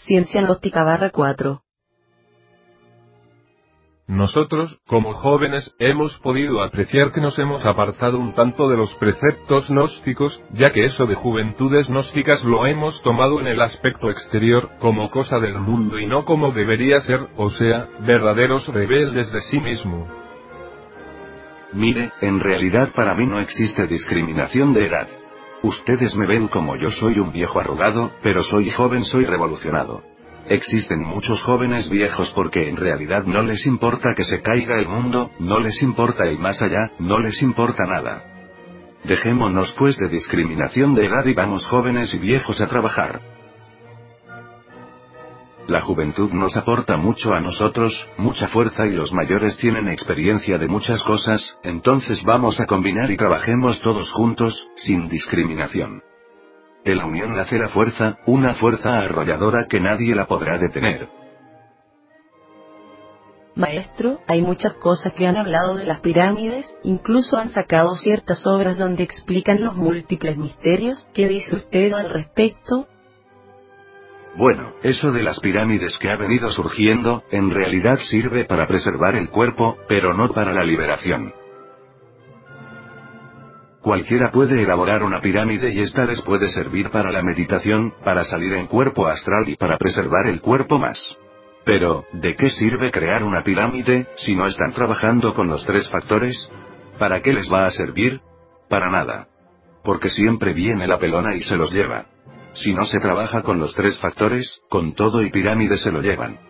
Ciencia Gnóstica /4. Nosotros, como jóvenes, hemos podido apreciar que nos hemos apartado un tanto de los preceptos gnósticos, ya que eso de juventudes gnósticas lo hemos tomado en el aspecto exterior, como cosa del mundo y no como debería ser, o sea, verdaderos rebeldes de sí mismo. Mire, en realidad para mí no existe discriminación de edad. Ustedes me ven como yo soy un viejo arrugado, pero soy joven, soy revolucionado. Existen muchos jóvenes viejos porque en realidad no les importa que se caiga el mundo, no les importa el más allá, no les importa nada. Dejémonos pues de discriminación de edad y vamos jóvenes y viejos a trabajar. La juventud nos aporta mucho a nosotros, mucha fuerza y los mayores tienen experiencia de muchas cosas, entonces vamos a combinar y trabajemos todos juntos, sin discriminación. De la unión nace la fuerza, una fuerza arrolladora que nadie la podrá detener. Maestro, hay muchas cosas que han hablado de las pirámides, incluso han sacado ciertas obras donde explican los múltiples misterios. ¿Qué dice usted al respecto? Bueno, eso de las pirámides que ha venido surgiendo, en realidad sirve para preservar el cuerpo, pero no para la liberación. Cualquiera puede elaborar una pirámide y esta les puede servir para la meditación, para salir en cuerpo astral y para preservar el cuerpo más. Pero, ¿de qué sirve crear una pirámide, si no están trabajando con los tres factores? ¿Para qué les va a servir? Para nada. Porque siempre viene la pelona y se los lleva. Si no se trabaja con los tres factores, con todo y pirámide se lo llevan.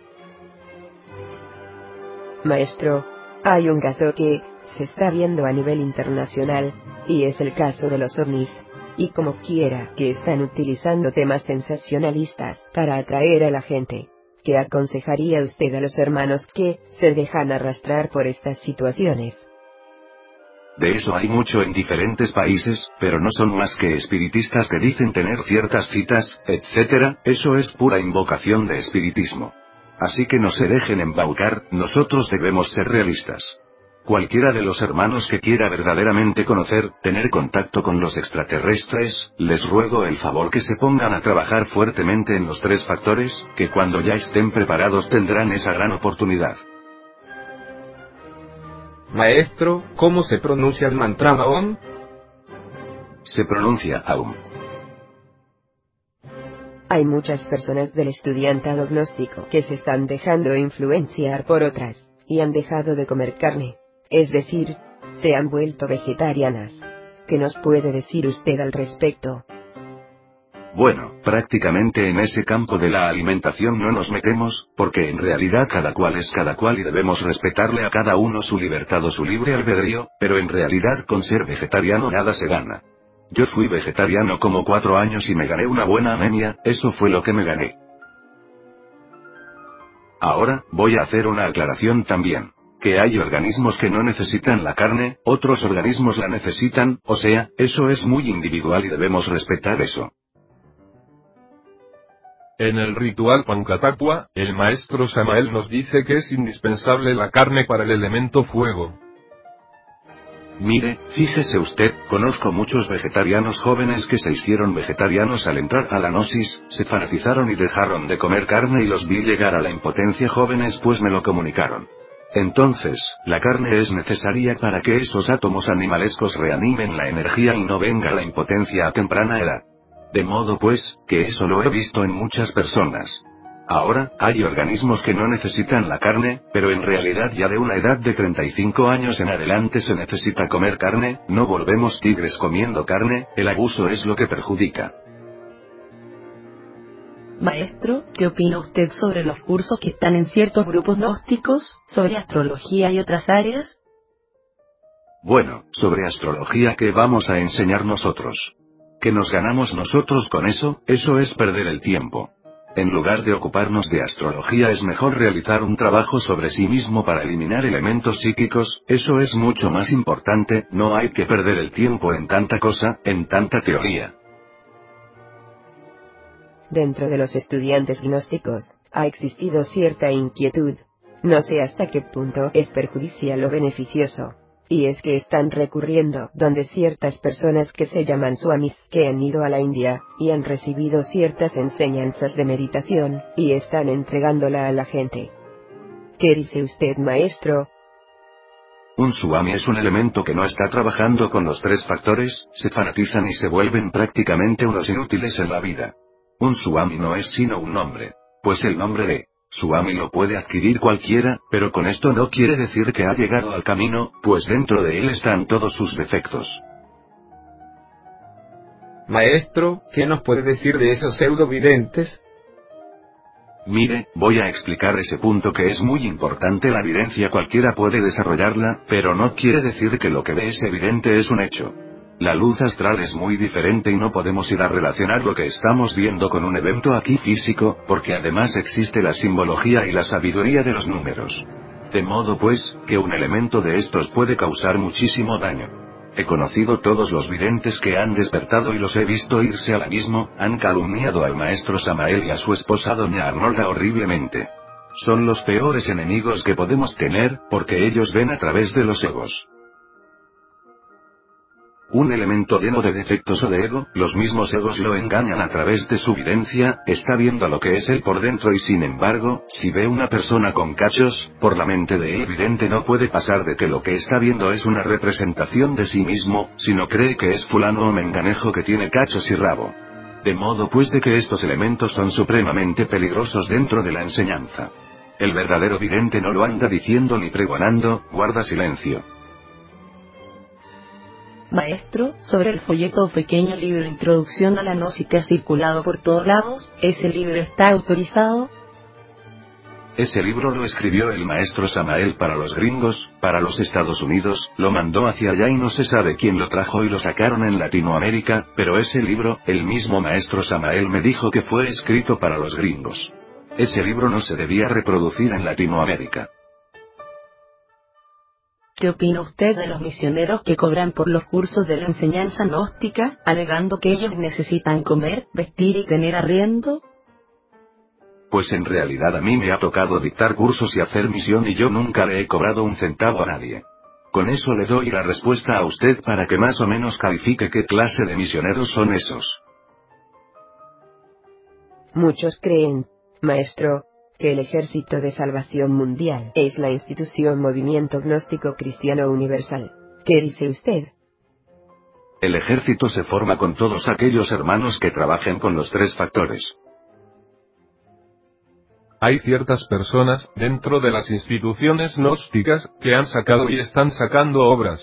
Maestro, hay un caso que se está viendo a nivel internacional, y es el caso de los ovnis. Y como quiera que están utilizando temas sensacionalistas para atraer a la gente. ¿Qué aconsejaría usted a los hermanos que se dejan arrastrar por estas situaciones? De eso hay mucho en diferentes países, pero no son más que espiritistas que dicen tener ciertas citas, etc., eso es pura invocación de espiritismo. Así que no se dejen embaucar, nosotros debemos ser realistas. Cualquiera de los hermanos que quiera verdaderamente conocer, tener contacto con los extraterrestres, les ruego el favor que se pongan a trabajar fuertemente en los tres factores, que cuando ya estén preparados tendrán esa gran oportunidad. Maestro, ¿cómo se pronuncia el mantra Aum? Se pronuncia Aum. Hay muchas personas del estudiantado gnóstico que se están dejando influenciar por otras, y han dejado de comer carne. Es decir, se han vuelto vegetarianas. ¿Qué nos puede decir usted al respecto? Bueno, prácticamente en ese campo de la alimentación no nos metemos, porque en realidad cada cual es cada cual y debemos respetarle a cada uno su libertad o su libre albedrío, pero en realidad con ser vegetariano nada se gana. Yo fui vegetariano como 4 años y me gané una buena anemia, eso fue lo que me gané. Ahora, voy a hacer una aclaración también. Que hay organismos que no necesitan la carne, otros organismos la necesitan, o sea, eso es muy individual y debemos respetar eso. En el ritual Pancatacua, el maestro Samael nos dice que es indispensable la carne para el elemento fuego. Mire, fíjese usted, conozco muchos vegetarianos jóvenes que se hicieron vegetarianos al entrar a la gnosis, se fanatizaron y dejaron de comer carne y los vi llegar a la impotencia jóvenes pues me lo comunicaron. Entonces, la carne es necesaria para que esos átomos animalescos reanimen la energía y no venga la impotencia a temprana edad. De modo pues, que eso lo he visto en muchas personas. Ahora, hay organismos que no necesitan la carne, pero en realidad ya de una edad de 35 años en adelante se necesita comer carne, no volvemos tigres comiendo carne, el abuso es lo que perjudica. Maestro, ¿qué opina usted sobre los cursos que están en ciertos grupos gnósticos, sobre astrología y otras áreas? Bueno, sobre astrología, ¿qué vamos a enseñar nosotros? ¿Qué nos ganamos nosotros con eso? Eso es perder el tiempo. En lugar de ocuparnos de astrología es mejor realizar un trabajo sobre sí mismo para eliminar elementos psíquicos, eso es mucho más importante, no hay que perder el tiempo en tanta cosa, en tanta teoría. Dentro de los estudiantes gnósticos, ha existido cierta inquietud. No sé hasta qué punto es perjudicial o beneficioso. Y es que están recurriendo donde ciertas personas que se llaman swamis, que han ido a la India, y han recibido ciertas enseñanzas de meditación, y están entregándola a la gente. ¿Qué dice usted, maestro? Un swami es un elemento que no está trabajando con los tres factores, se fanatizan y se vuelven prácticamente unos inútiles en la vida. Un swami no es sino un nombre. Pues el nombre de swami lo puede adquirir cualquiera, pero con esto no quiere decir que ha llegado al camino, pues dentro de él están todos sus defectos. Maestro, ¿qué nos puede decir de esos pseudovidentes? Mire, voy a explicar ese punto que es muy importante. La evidencia cualquiera puede desarrollarla, pero no quiere decir que lo que ve es evidente es un hecho. La luz astral es muy diferente y no podemos ir a relacionar lo que estamos viendo con un evento aquí físico, porque además existe la simbología y la sabiduría de los números. De modo pues, que un elemento de estos puede causar muchísimo daño. He conocido todos los videntes que han despertado y los he visto irse al abismo, han calumniado al maestro Samael y a su esposa doña Arnolda horriblemente. Son los peores enemigos que podemos tener, porque ellos ven a través de los egos. Un elemento lleno de defectos o de ego, los mismos egos lo engañan a través de su videncia, está viendo lo que es él por dentro y sin embargo, si ve una persona con cachos, por la mente de él vidente no puede pasar de que lo que está viendo es una representación de sí mismo, sino cree que es fulano o menganejo que tiene cachos y rabo. De modo pues de que estos elementos son supremamente peligrosos dentro de la enseñanza. El verdadero vidente no lo anda diciendo ni pregonando, guarda silencio. Maestro, sobre el folleto o pequeño libro Introducción a la Gnosis que ha circulado por todos lados, ¿ese libro está autorizado? Ese libro lo escribió el maestro Samael para los gringos, para los Estados Unidos, lo mandó hacia allá y no se sabe quién lo trajo y lo sacaron en Latinoamérica, pero ese libro, el mismo maestro Samael me dijo que fue escrito para los gringos. Ese libro no se debía reproducir en Latinoamérica. ¿Qué opina usted de los misioneros que cobran por los cursos de la enseñanza gnóstica, alegando que ellos necesitan comer, vestir y tener arriendo? Pues en realidad a mí me ha tocado dictar cursos y hacer misión y yo nunca le he cobrado un centavo a nadie. Con eso le doy la respuesta a usted para que más o menos califique qué clase de misioneros son esos. Muchos creen, maestro, que el Ejército de Salvación Mundial es la institución Movimiento Gnóstico Cristiano Universal. ¿Qué dice usted? El ejército se forma con todos aquellos hermanos que trabajen con los tres factores. Hay ciertas personas, dentro de las instituciones gnósticas, que han sacado y están sacando obras.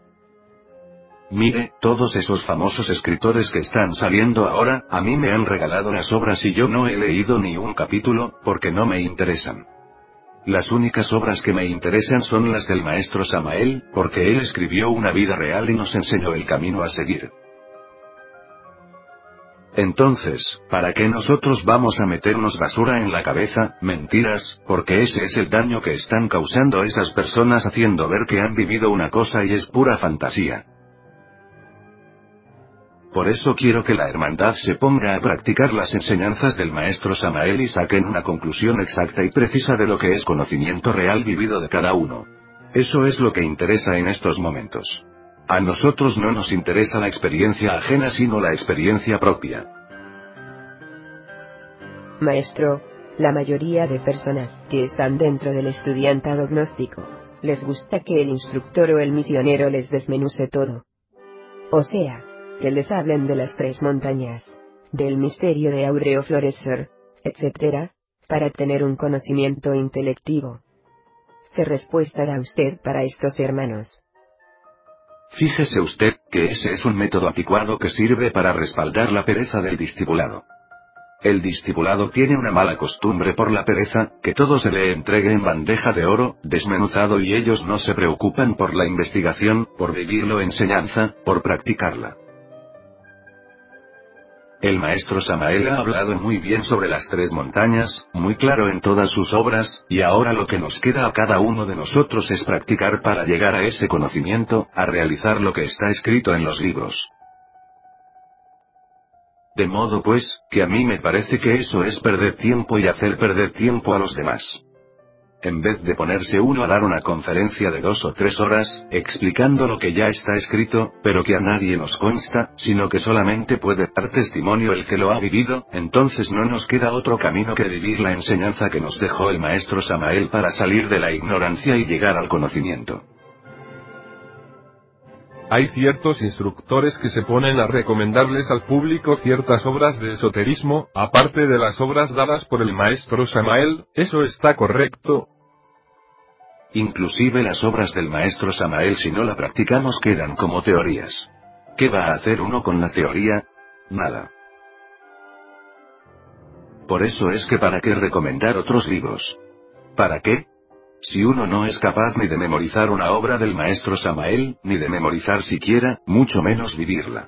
Mire, todos esos famosos escritores que están saliendo ahora, a mí me han regalado las obras y yo no he leído ni un capítulo, porque no me interesan. Las únicas obras que me interesan son las del maestro Samael, porque él escribió una vida real y nos enseñó el camino a seguir. Entonces, ¿para qué nosotros vamos a meternos basura en la cabeza, mentiras, porque ese es el daño que están causando esas personas haciendo ver que han vivido una cosa y es pura fantasía? Por eso quiero que la hermandad se ponga a practicar las enseñanzas del maestro Samael y saquen una conclusión exacta y precisa de lo que es conocimiento real vivido de cada uno. Eso es lo que interesa en estos momentos. A nosotros no nos interesa la experiencia ajena sino la experiencia propia. Maestro, la mayoría de personas que están dentro del estudiantado gnóstico, les gusta que el instructor o el misionero les desmenuce todo. O sea, que les hablen de las tres montañas, del misterio de Áureo Florecer, etc., para tener un conocimiento intelectivo. ¿Qué respuesta da usted para estos hermanos? Fíjese usted, que ese es un método anticuado que sirve para respaldar la pereza del discipulado. El discipulado tiene una mala costumbre por la pereza, que todo se le entregue en bandeja de oro, desmenuzado y ellos no se preocupan por la investigación, por vivirlo enseñanza, por practicarla. El maestro Samael ha hablado muy bien sobre las tres montañas, muy claro en todas sus obras, y ahora lo que nos queda a cada uno de nosotros es practicar para llegar a ese conocimiento, a realizar lo que está escrito en los libros. De modo pues, que a mí me parece que eso es perder tiempo y hacer perder tiempo a los demás. En vez de ponerse uno a dar una conferencia de 2 o 3 horas, explicando lo que ya está escrito, pero que a nadie nos consta, sino que solamente puede dar testimonio el que lo ha vivido, entonces no nos queda otro camino que vivir la enseñanza que nos dejó el maestro Samael para salir de la ignorancia y llegar al conocimiento. Hay ciertos instructores que se ponen a recomendarles al público ciertas obras de esoterismo, aparte de las obras dadas por el maestro Samael. ¿Eso está correcto? Inclusive las obras del maestro Samael, si no la practicamos, quedan como teorías. ¿Qué va a hacer uno con la teoría? Nada. Por eso es que ¿para qué recomendar otros libros? ¿Para qué? Si uno no es capaz ni de memorizar una obra del maestro Samael, ni de memorizar siquiera, mucho menos vivirla.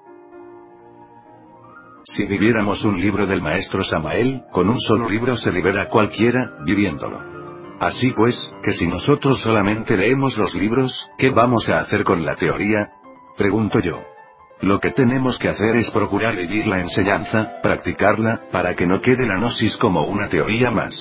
Si viviéramos un libro del maestro Samael, con un solo libro se libera cualquiera, viviéndolo. Así pues, que si nosotros solamente leemos los libros, ¿qué vamos a hacer con la teoría? Pregunto yo. Lo que tenemos que hacer es procurar vivir la enseñanza, practicarla, para que no quede la gnosis como una teoría más.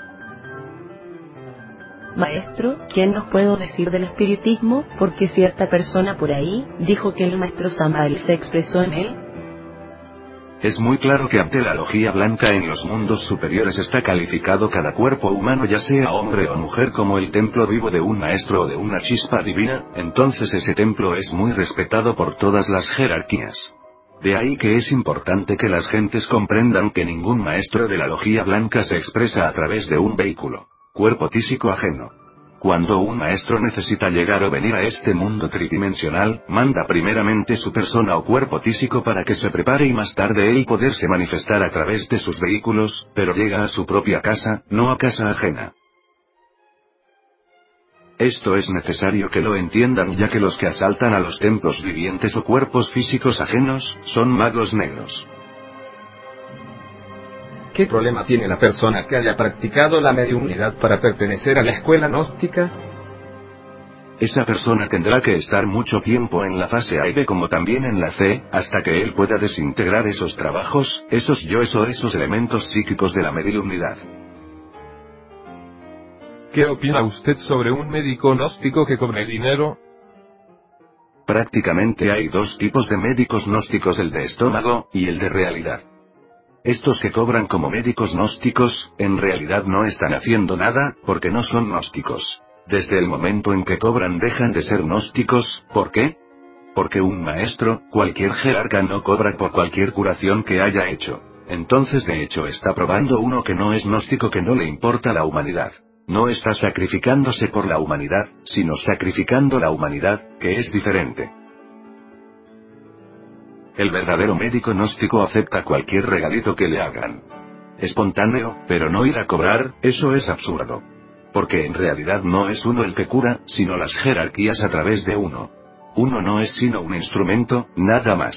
Maestro, ¿quién nos puede decir del espiritismo? Porque cierta persona por ahí dijo que el maestro Samael se expresó en él. Es muy claro que ante la logía blanca en los mundos superiores está calificado cada cuerpo humano, ya sea hombre o mujer, como el templo vivo de un maestro o de una chispa divina, entonces ese templo es muy respetado por todas las jerarquías. De ahí que es importante que las gentes comprendan que ningún maestro de la logía blanca se expresa a través de un vehículo, cuerpo físico ajeno. Cuando un maestro necesita llegar o venir a este mundo tridimensional, manda primeramente su persona o cuerpo físico para que se prepare y más tarde él poderse manifestar a través de sus vehículos, pero llega a su propia casa, no a casa ajena. Esto es necesario que lo entiendan, ya que los que asaltan a los templos vivientes o cuerpos físicos ajenos, son magos negros. ¿Qué problema tiene la persona que haya practicado la mediunidad para pertenecer a la escuela gnóstica? Esa persona tendrá que estar mucho tiempo en la fase A y B como también en la C, hasta que él pueda desintegrar esos trabajos, esos yoes o esos elementos psíquicos de la mediunidad. ¿Qué opina usted sobre un médico gnóstico que cobre dinero? Prácticamente hay dos tipos de médicos gnósticos, el de estómago, y el de realidad. Estos que cobran como médicos gnósticos, en realidad no están haciendo nada, porque no son gnósticos. Desde el momento en que cobran dejan de ser gnósticos. ¿Por qué? Porque un maestro, cualquier jerarca, no cobra por cualquier curación que haya hecho. Entonces de hecho está probando uno que no es gnóstico, que no le importa la humanidad. No está sacrificándose por la humanidad, sino sacrificando la humanidad, que es diferente. El verdadero médico gnóstico acepta cualquier regalito que le hagan. Espontáneo, pero no ir a cobrar, eso es absurdo. Porque en realidad no es uno el que cura, sino las jerarquías a través de uno. Uno no es sino un instrumento, nada más.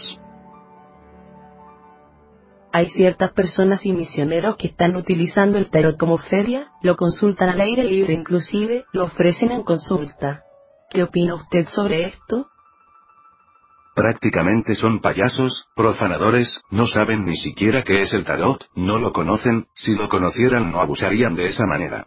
Hay ciertas personas y misioneros que están utilizando el tarot como feria, lo consultan al aire libre, inclusive lo ofrecen en consulta. ¿Qué opina usted sobre esto? Prácticamente son payasos, profanadores, no saben ni siquiera qué es el tarot, no lo conocen, si lo conocieran no abusarían de esa manera.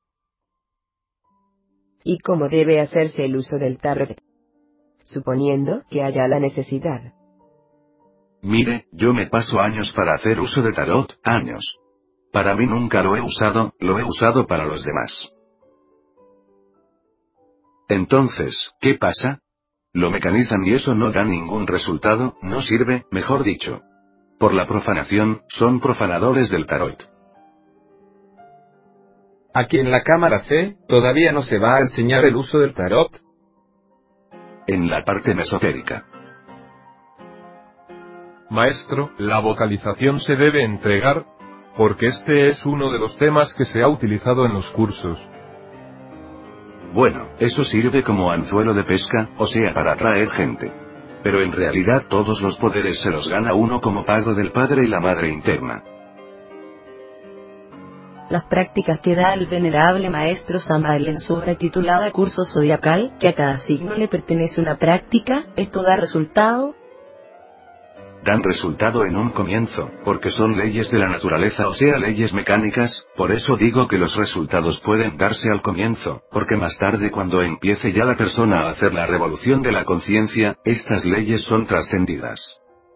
¿Y cómo debe hacerse el uso del tarot? Suponiendo que haya la necesidad. Mire, yo me paso años para hacer uso de tarot, años. Para mí nunca lo he usado para los demás. Entonces, ¿qué pasa? Lo mecanizan y eso no da ningún resultado, no sirve, mejor dicho. Por la profanación, son profanadores del tarot. Aquí en la cámara C, ¿todavía no se va a enseñar el uso del tarot? En la parte mesotérica. Maestro, la vocalización se debe entregar, porque este es uno de los temas que se ha utilizado en los cursos. Bueno, eso sirve como anzuelo de pesca, o sea, para atraer gente. Pero en realidad todos los poderes se los gana uno como pago del padre y la madre interna. Las prácticas que da el venerable maestro Samael en su obra titulada Curso Zodiacal, que a cada signo le pertenece una práctica, ¿esto da resultado? Dan resultado en un comienzo, porque son leyes de la naturaleza, o sea, leyes mecánicas. Por eso digo que los resultados pueden darse al comienzo, porque más tarde, cuando empiece ya la persona a hacer la revolución de la conciencia, estas leyes son trascendidas.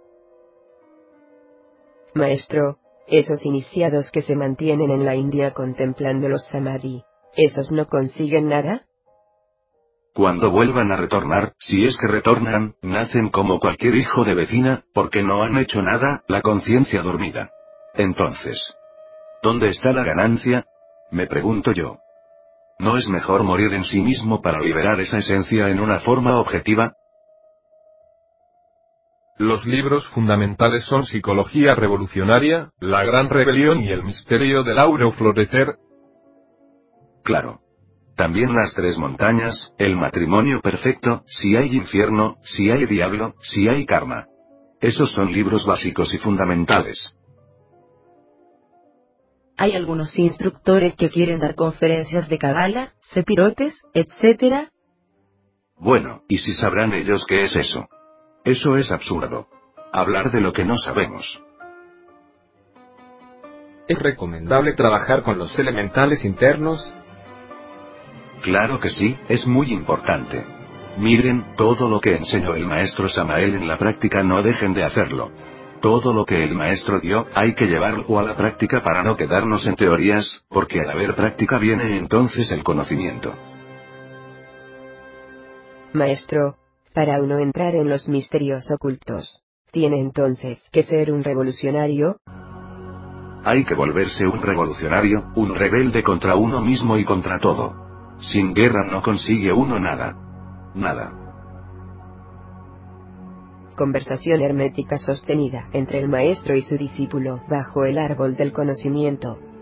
Maestro, esos iniciados que se mantienen en la India contemplando los samadhi, ¿esos no consiguen nada? Cuando vuelvan a retornar, si es que retornan, nacen como cualquier hijo de vecina, porque no han hecho nada, la conciencia dormida. Entonces, ¿dónde está la ganancia? Me pregunto yo. ¿No es mejor morir en sí mismo para liberar esa esencia en una forma objetiva? Los libros fundamentales son Psicología Revolucionaria, La Gran Rebelión y El Misterio del Áureo Florecer. Claro. También las tres montañas, el matrimonio perfecto, si hay infierno, si hay diablo, si hay karma. Esos son libros básicos y fundamentales. Hay algunos instructores que quieren dar conferencias de Kabbalah, sepirotes, etc. Bueno, ¿y si sabrán ellos qué es eso? Eso es absurdo. Hablar de lo que no sabemos. ¿Es recomendable trabajar con los elementales internos? Claro que sí, es muy importante. Miren, todo lo que enseñó el maestro Samael en la práctica, no dejen de hacerlo. Todo lo que el maestro dio, hay que llevarlo a la práctica para no quedarnos en teorías, porque al haber práctica viene entonces el conocimiento. Maestro, para uno entrar en los misterios ocultos, ¿tiene entonces que ser un revolucionario? Hay que volverse un revolucionario, un rebelde contra uno mismo y contra todo. Sin guerra no consigue uno nada. Nada. Conversación hermética sostenida entre el maestro y su discípulo bajo el árbol del conocimiento.